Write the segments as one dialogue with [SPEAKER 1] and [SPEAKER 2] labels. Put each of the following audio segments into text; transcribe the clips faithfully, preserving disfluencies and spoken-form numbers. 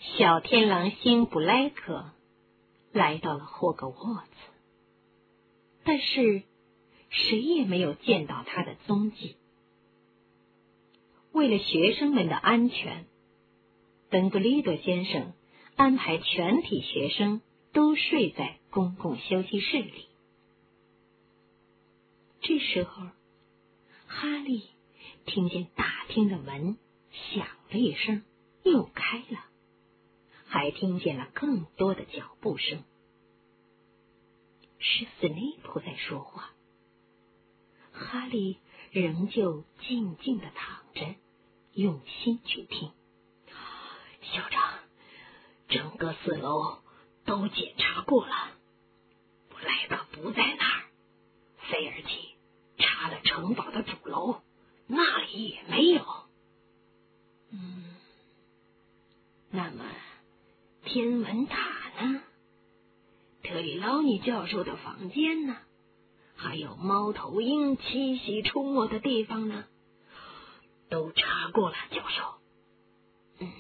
[SPEAKER 1] 小天狼星布莱克来到了霍格沃茨，但是谁也没有见到他的踪迹。为了学生们的安全，邓布利多先生安排全体学生都睡在公共休息室里。这时候，哈利听见大厅的门响了一声，又开了，还听见了更多的脚步声。是斯内普在说话。哈利仍旧静静地躺着，用心去听。校长，整个四楼都检查过了，布莱克不在那儿。菲尔奇查了城堡的主楼，那里也没有。嗯，那么天文塔呢？特里劳尼教授的房间呢？还有猫头鹰栖息出没的地方呢？都查过了，教授。嗯，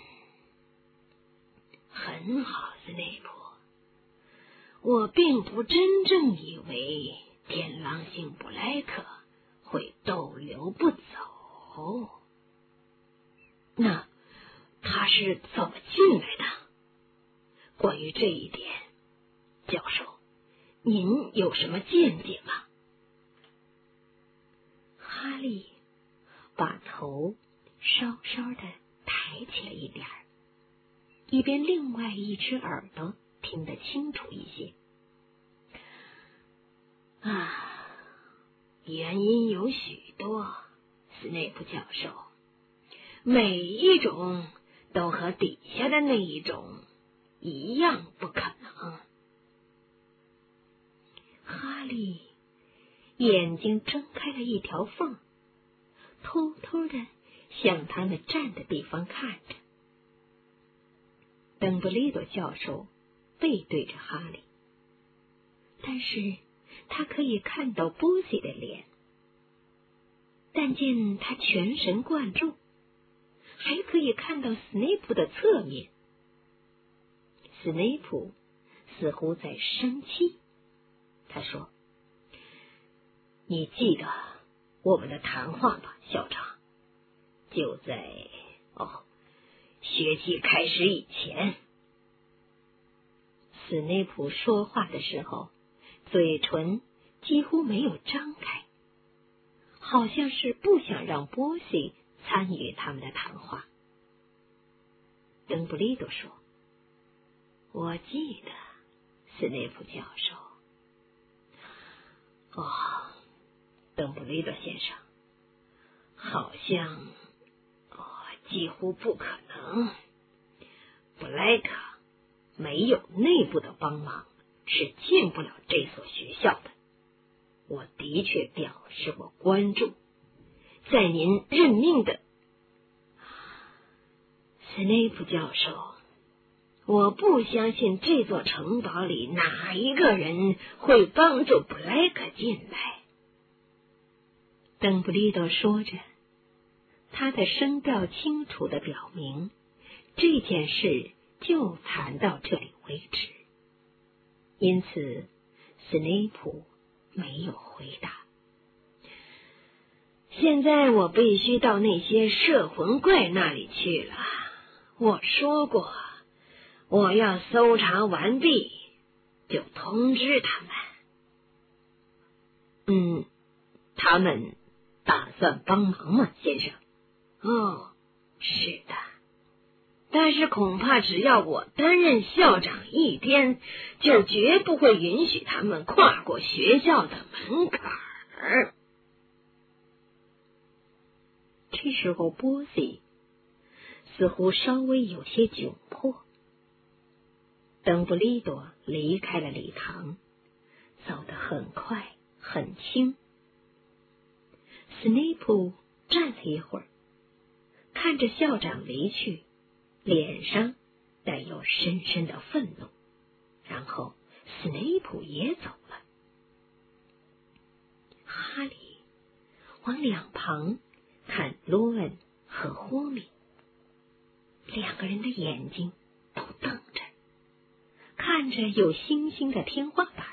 [SPEAKER 1] 很好，斯内普。我并不真正以为天狼星布莱克会逗留不走。那他是怎么进来的？关于这一点，教授，您有什么见解吗？哈利把头稍稍的抬起了一点儿，以便另外一只耳朵听得清楚一些。啊，原因有许多，斯内普教授，每一种都和底下的那一种一样不可能。哈利眼睛睁开了一条缝，偷偷的向他们站的地方看着。邓布利多教授背对着哈利，但是他可以看到波西的脸，但见他全神贯注，还可以看到斯内普的侧面。斯内普似乎在生气。他说：“你记得我们的谈话吧，校长？就在哦，学期开始以前。”斯内普说话的时候，嘴唇几乎没有张开，好像是不想让波西参与他们的谈话。邓布利多说：“我记得，斯内普教授。”哦，邓布利多先生，好像哦，几乎不可能。布莱克没有内部的帮忙，是进不了这所学校的。我的确表示过关注，在您任命的斯内普教授，我不相信这座城堡里哪一个人会帮助布莱克进来。邓布利多说着，他的声调清楚地表明这件事就谈到这里为止。因此斯内普没有回答。现在我必须到那些摄魂怪那里去了。我说过，我要搜查完毕就通知他们。嗯，他们打算帮忙吗，先生？哦，是的。但是恐怕只要我担任校长一天，就绝不会允许他们跨过学校的门槛儿。这时候波西似乎稍微有些窘迫。邓布利多离开了礼堂，走得很快很轻。斯内普站了一会儿，看着校长离去，脸上带有深深的愤怒，然后斯内普也走了。哈利往两旁看罗恩和霍米，两个人的眼睛都看着有星星的天花板。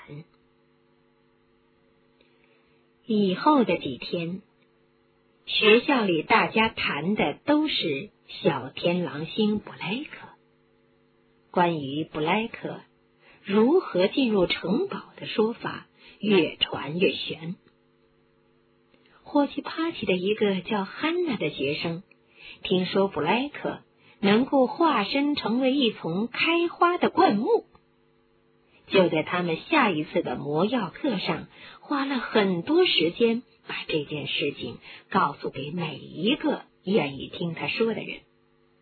[SPEAKER 1] 以后的几天，学校里大家谈的都是小天狼星布莱克。关于布莱克如何进入城堡的说法越传越玄。霍奇帕奇的一个叫汉娜的学生听说布莱克能够化身成为一丛开花的灌木，就在他们下一次的魔药课上花了很多时间把这件事情告诉给每一个愿意听他说的人。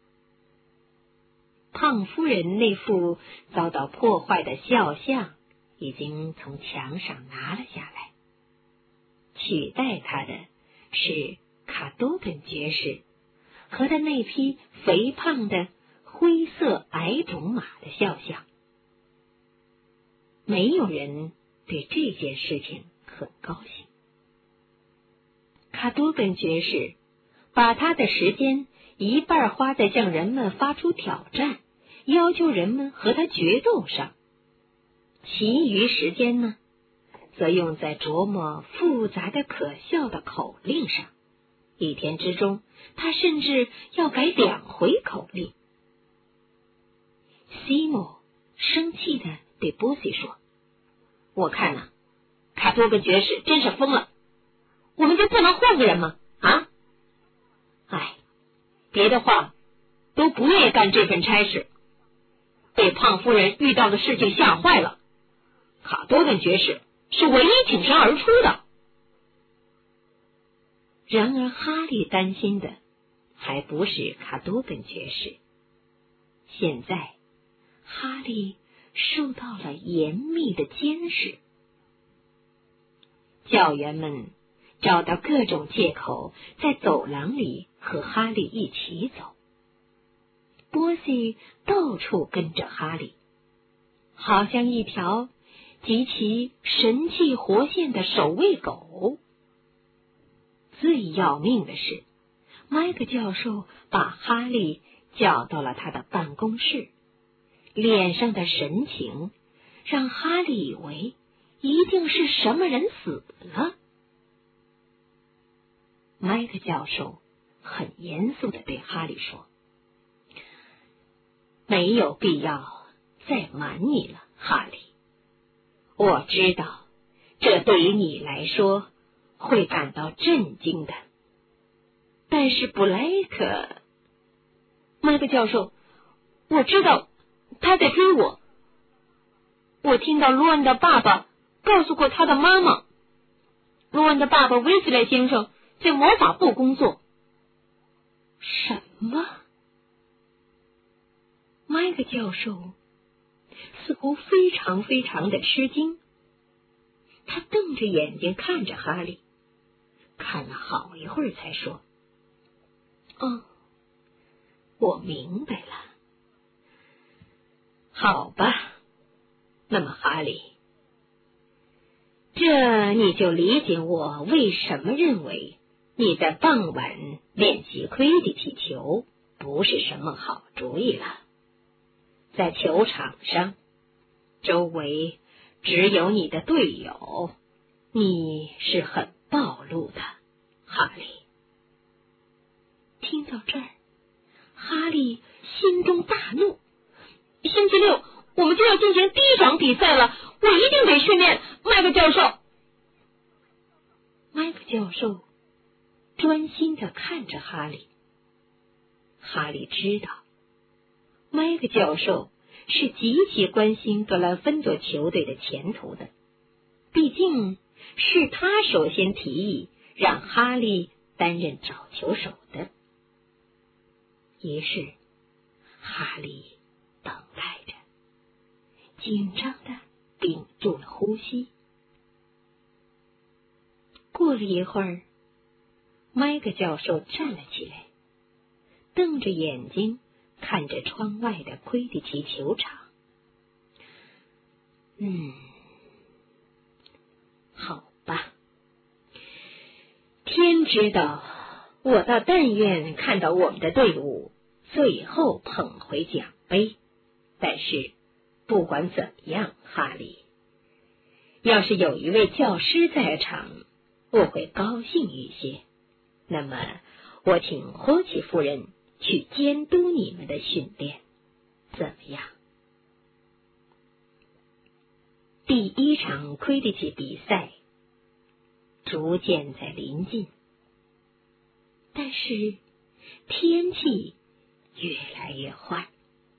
[SPEAKER 1] 胖夫人那副遭到破坏的肖像已经从墙上拿了下来，取代他的是卡多本爵士和他那匹肥胖的灰色矮种马的肖像。没有人对这件事情很高兴。卡多本爵士把他的时间一半花在向人们发出挑战，要求人们和他决斗上，其余时间呢，则用在琢磨复杂的可笑的口令上。一天之中，他甚至要改两回口令。西姆生气地对波西说：“我看呐、啊，卡多本爵士真是疯了，我们就不能换个人吗？啊？哎，别的话都不愿意干这份差事。被胖夫人遇到的事情吓坏了，卡多本爵士是唯一挺身而出的。”然而哈利担心的还不是卡多本爵士，现在哈利受到了严密的监视。教员们找到各种借口，在走廊里和哈利一起走。波西到处跟着哈利，好像一条极其神气活现的守卫狗。最要命的是，麦克教授把哈利叫到了他的办公室，脸上的神情让哈利以为一定是什么人死了。麦克教授很严肃地对哈利说：“没有必要再瞒你了，哈利。我知道，这对于你来说会感到震惊的。但是布莱克……麦克教授，我知道他在追我。我听到罗恩的爸爸告诉过他的妈妈，罗恩的爸爸威斯莱先生在魔法部工作。”什么？麦克教授似乎非常非常的吃惊，他瞪着眼睛看着哈利，看了好一会儿才说：“哦，我明白了。好吧，那么哈利，这你就理解我为什么认为你在傍晚练习魁地奇球不是什么好主意了。在球场上，周围只有你的队友，你是很暴露的，哈利。”听到这儿，哈利心中大怒。星期六我们就要进行第一场比赛了，我一定得训练麦克教授。麦克教授专心地看着哈利。哈利知道，麦克教授是极其关心格兰芬多球队的前途的，毕竟是他首先提议让哈利担任找球手的。于是哈利等待着，紧张的屏住了呼吸。过了一会儿，麦克教授站了起来，瞪着眼睛看着窗外的魁地奇球场。嗯，好吧，天知道，我倒但愿看到我们的队伍最后捧回奖杯，但是不管怎么样，哈利，要是有一位教师在场，我会高兴一些。那么，我请霍奇夫人去监督你们的训练，怎么样？第一场魁地奇比赛逐渐在临近，但是天气越来越坏。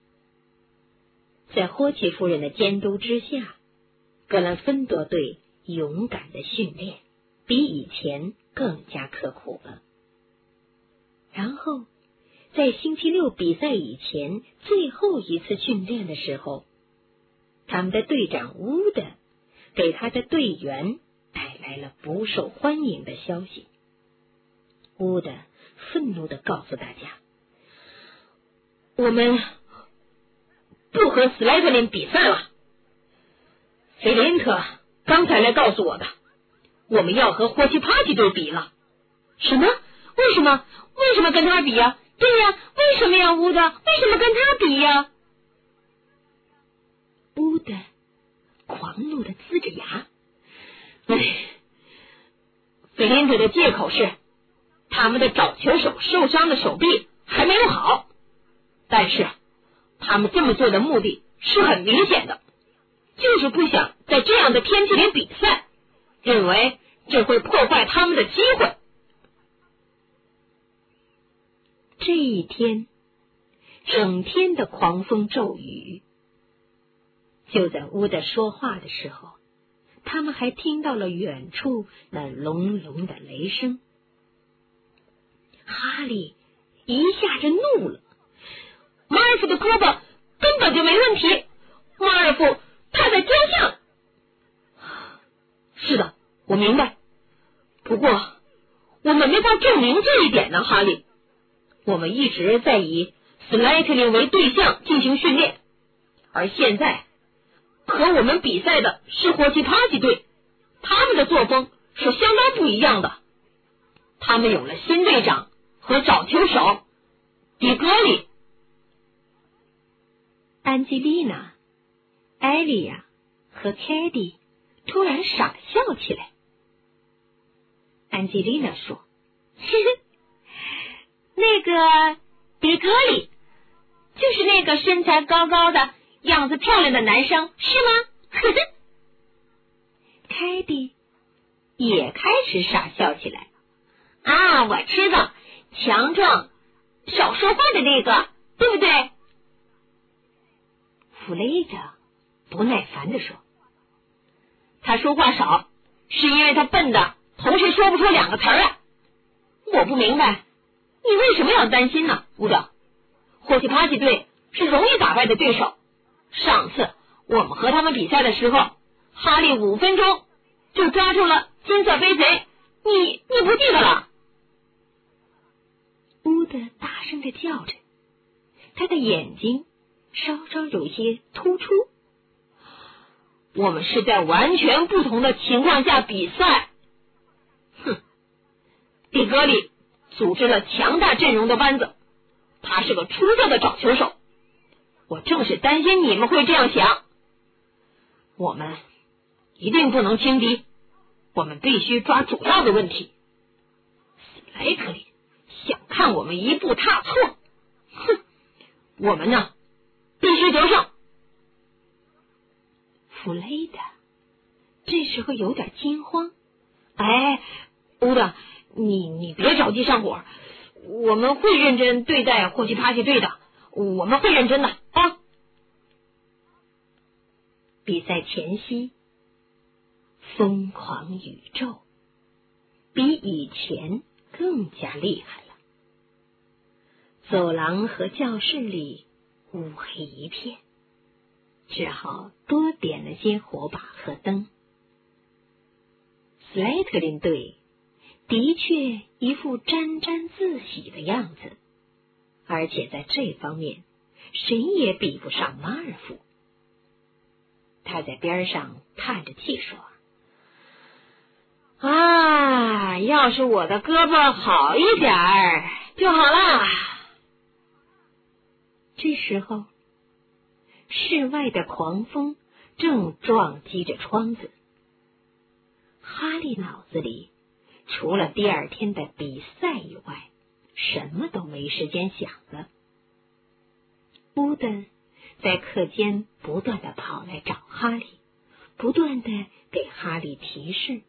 [SPEAKER 1] 在霍奇夫人的监督之下，格兰芬多队勇敢的训练比以前更加刻苦了。然后在星期六比赛以前最后一次训练的时候，他们的队长乌德给他的队员带来了不受欢迎的消息。乌德愤怒地告诉大家，我们不和斯莱特林比赛了。菲林特刚才来告诉我的，我们要和霍奇帕奇队比了。什么？为什么？为什么跟他比呀？对呀，为什么呀，乌德？为什么跟他比呀？乌德狂怒地呲着牙。唉，菲林特的借口是他们的找球手受伤的手臂还没有好，但是他们这么做的目的是很明显的，就是不想在这样的天气里比赛，认为这会破坏他们的机会。这一天，整天的狂风骤雨。就在乌德说话的时候，他们还听到了远处那隆隆的雷声。哈利一下就怒了，马尔夫的胳膊根本就没问题，马尔夫他在雕像。是的，我明白，不过我们没法证明这一点呢，哈利。我们一直在以斯莱特林为对象进行训练，而现在和我们比赛的是霍奇帕奇队，他们的作风是相当不一样的。他们有了新队长和找球手迪格里。安吉丽娜、艾莉亚和凯蒂突然傻笑起来。安吉丽娜说：“呵呵，那个迪格里就是那个身材高高的、样子漂亮的男生，是吗？”呵呵。凯蒂也开始傻笑起来。啊，我知道，强壮、少说话的那个，对不对？弗雷德不耐烦地说：“他说话少，是因为他笨的，同时说不出两个词儿来。我不明白，你为什么要担心呢，乌德？霍奇帕奇队是容易打败的对手。上次我们和他们比赛的时候，哈利五分钟就抓住了金色飞贼，你你不记得了？”乌德大声地叫着，他的眼睛稍稍有些突出。我们是在完全不同的情况下比赛。哼，蒂格里组织了强大阵容的班子，他是个出色的找球手。我正是担心你们会这样想。我们一定不能轻敌，我们必须抓主要的问题。斯莱特林想看我们一步踏错，哼，我们呢必须得胜。弗雷德这时候有点惊慌。哎，乌德，你你别着急上火，我们会认真对待霍奇帕奇队的，我们会认真的啊。比赛前夕，疯狂宇宙比以前更加厉害了。走廊和教室里乌黑一片，只好多点了些火把和灯。斯莱特林队的确一副沾沾自喜的样子，而且在这方面谁也比不上马尔夫。他在边上叹着气说：“啊，要是我的胳膊好一点儿就好了。”这时候， 室外的狂风正撞击着窗子。哈利脑子里除了第二天的比赛以外，什么都没时间想了。乌登在课间不断的跑来找哈利，不断的给哈利提示。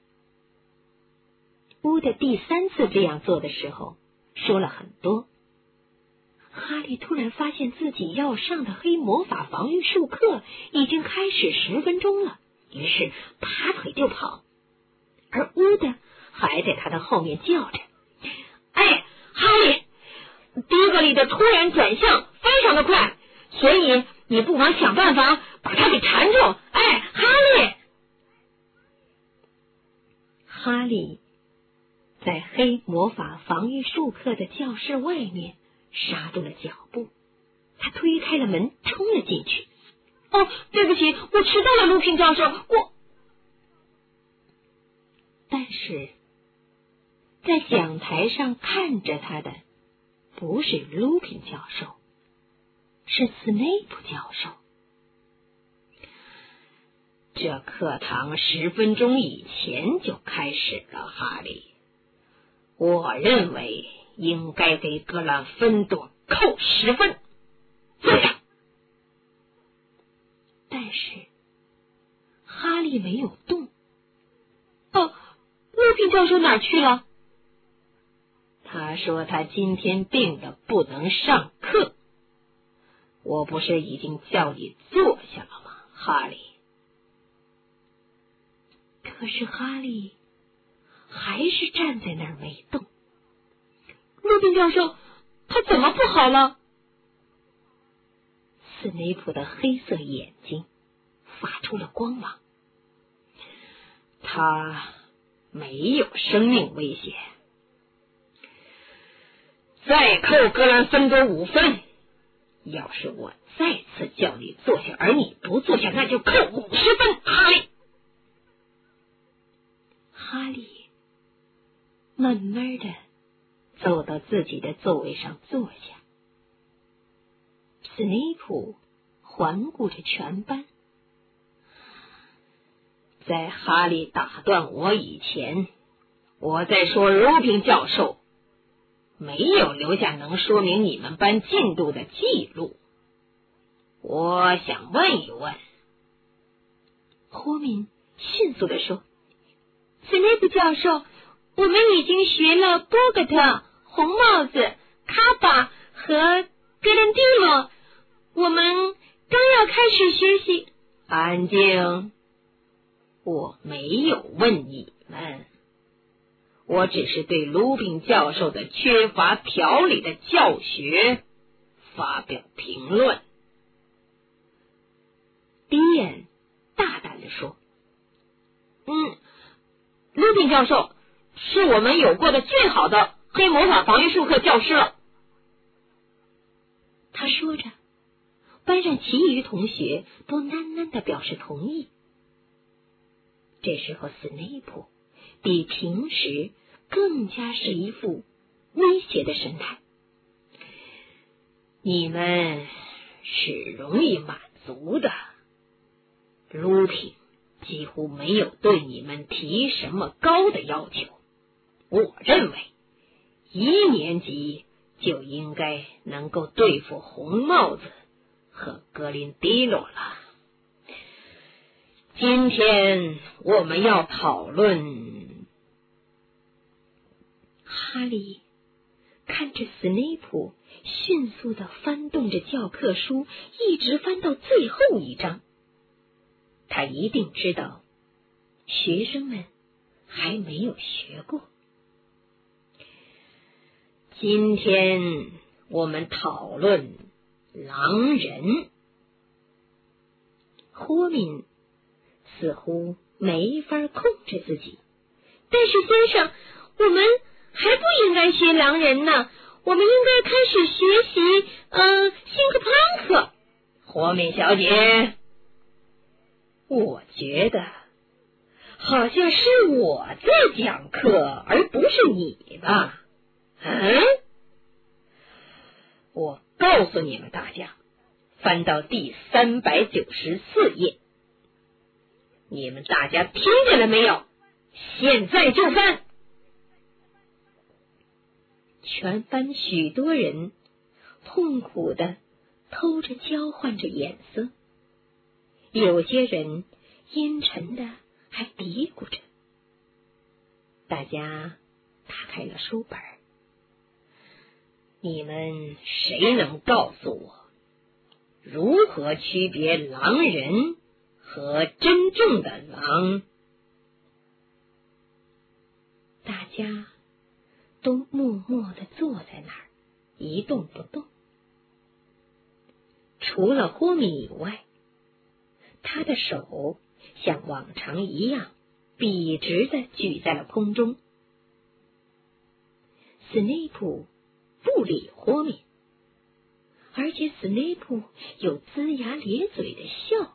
[SPEAKER 1] 乌登第三次这样做的时候，说了很多。哈利突然发现自己要上的黑魔法防御术课已经开始十分钟了，于是拔腿就跑，而乌登还在他的后面叫着：“哎，哈利，迪格里的突然转向非常的快，所以你不妨想办法把他给缠住。哎，哈利！”哈利在黑魔法防御术课的教室外面刹住了脚步，他推开了门，冲了进去。“哦，对不起，我迟到了，鲁平教授，我……”但是在讲台上看着他的不是鲁平教授，是斯内普教授。“这课堂十分钟以前就开始了，哈利。我认为应该给格兰芬多扣十分。坐下。”但是哈利没有动。“哦，鲁平教授哪儿去了？”“他说他今天病得不能上课。我不是已经叫你坐下了吗，哈利？”可是哈利还是站在那儿没动。“鲁宾教授，他怎么不好了？”斯内普的黑色眼睛发出了光芒。“他没有生命危险。再扣格兰芬多五分。要是我再次叫你坐下，而你不坐下，那就扣五十分，哈利。”哈利慢慢的走到自己的座位上坐下。斯内普环顾着全班。“在哈利打断我以前，我在说鲁平教授没有留下能说明你们班进度的记录。我想问一问。”霍敏迅速地说：“斯内普教授，我们已经学了波格特、红帽子、卡巴和格兰蒂诺，我们刚要开始学习。”“安静！我没有问你们，我只是对鲁宾教授的缺乏条理的教学发表评论。”迪恩大胆地说：“嗯，鲁宾教授是我们有过的最好的黑魔法防御术课教师了。”他说着，班上其余同学都喃喃地表示同意。这时候斯内普比平时更加是一副威胁的神态。“你们是容易满足的，鲁平几乎没有对你们提什么高的要求。我认为一年级就应该能够对付红帽子和格林迪罗了。今天我们要讨论……”哈利看着斯内普迅速地翻动着教科书，一直翻到最后一章。他一定知道学生们还没有学过。“今天我们讨论狼人。”霍敏似乎没法控制自己。“但是先生，我们还不应该学狼人呢，我们应该开始学习嗯，辛克潘克。”“霍敏小姐，我觉得好像是我在讲课，而不是你吧？嗯？我告诉你们大家，
[SPEAKER 2] 翻到第三百九十四页。你们大家听见了没有？现在就翻！全班许多人痛苦的偷着交换着眼色，有些人阴沉的还嘀咕着。大家打开了书本。你们谁能告诉我，如何区别狼人和真正的狼？大家都默默地坐在那儿，一动不动。除了霍米以外，他的手像往常一样笔直地举在了空中。斯内普不理霍米，而且斯内普有龇牙咧嘴的笑。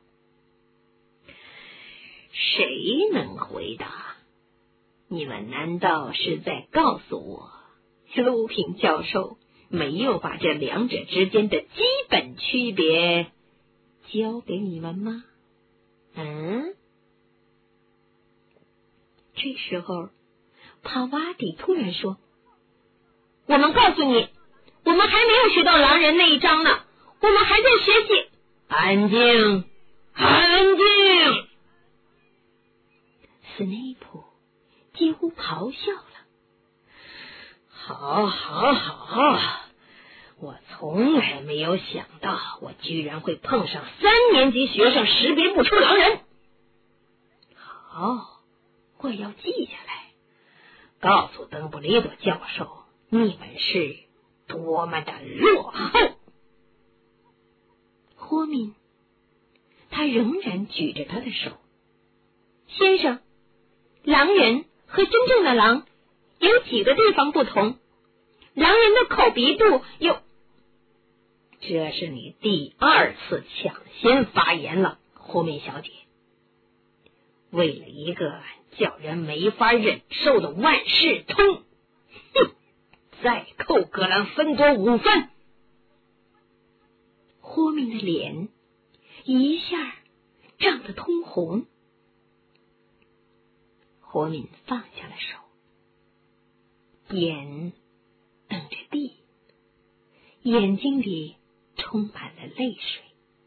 [SPEAKER 2] 谁能回答？你们难道是在告诉我，鲁平教授没有把这两者之间的基本区别教给你们吗？嗯？这时候，帕瓦迪突然说：“我们告诉你，我们还没有学到狼人那一章呢，我们还在学习。”安静，安静！斯内普几乎咆哮了。好，好，好！我从来没有想到，我居然会碰上三年级学生识别不出狼人。好，我要记下来，告诉邓布利多教授，你们是多么的落后。霍敏，他仍然举着他的手。先生，狼人和真正的狼有几个地方不同？狼人的口鼻部有……这是你第二次抢先发言了，霍敏小姐。为了一个叫人没法忍受的万事通，哼，再扣格兰芬多五分。霍敏的脸一下涨得通红。霍敏放下了手，眼瞪着地，眼睛里充满了泪水。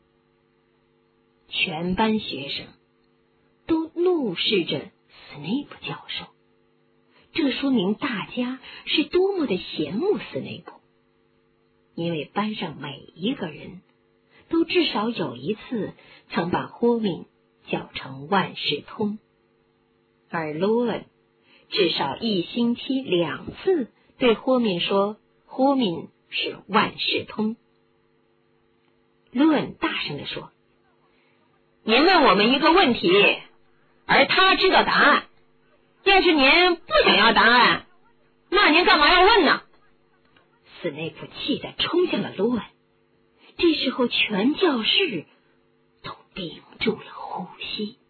[SPEAKER 2] 全班学生都怒视着斯内普教授，这说明大家是多么的羡慕斯内普，因为班上每一个人都至少有一次曾把霍敏叫成万事通，而罗恩至少一星期两次对霍敏说霍敏是万事通。罗恩大声地说：“您问我们一个问题，而他知道答案。要是您不想要答案，那您干嘛要问呢？”斯内普气得冲向了罗恩。这时候全教室都屏住了呼吸。